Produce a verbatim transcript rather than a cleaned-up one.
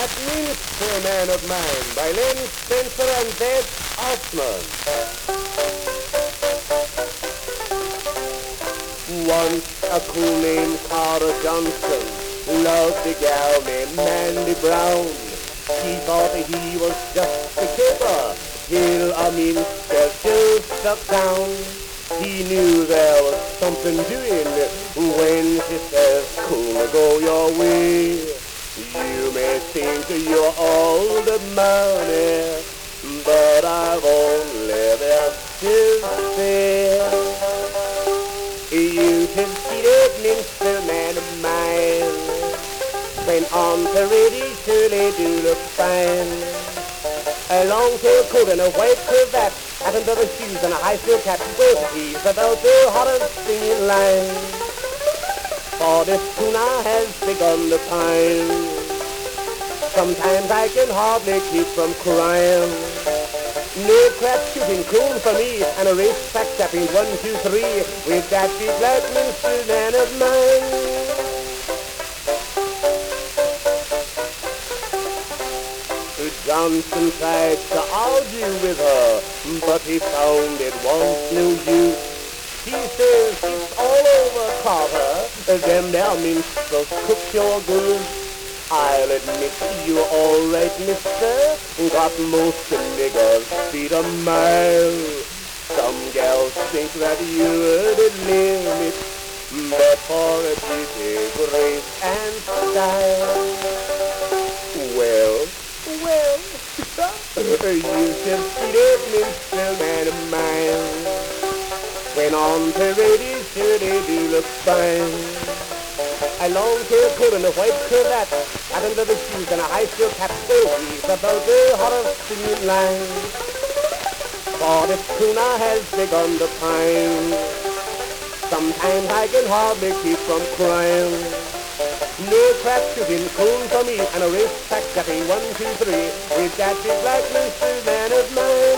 That Minstrel Man of Mine by Len Spencer and Beth Osman. Once a cool named Carter Johnson loved a gal named Mandy Brown. He thought that he was just a kipper till a minstrel still stuck down. He knew there was something doing when she says, "Cool, go your way." You may think you're all the money, but I've only this to say. You can see that minstrel man of mine when on parade surely do look fine. A long-tail coat and a white cravat, patent leather shoes and a high-steel cap. Well, he's about the hottest thing in line, for this tuna has begun to pine. Sometimes I can hardly keep from crying. No crap shooting, cool for me, and a race track tapping one, two, three with that big black minstrel man of mine. Johnson tried to argue with her, but he found it was no use. He says it's all over, Carter, them there minstrels cook your goods. I'll admit you're all right, mister, got most of niggers feet a mile. Some gals think that you're the limit, but for a beauty, grace, and style, well, well, you should see that minstrel man of mine. When on parade, sure they do look fine. A long-tail coat and a white cravat, patent leather shoes and a high-steel cap. Oh, he's about the hottest thing in line, for this tuna has begun to pine. Sometimes I can hardly keep from crying. No crap shooting, cool for me, and a race track tapping one, two, three with that big black minstrel man of mine.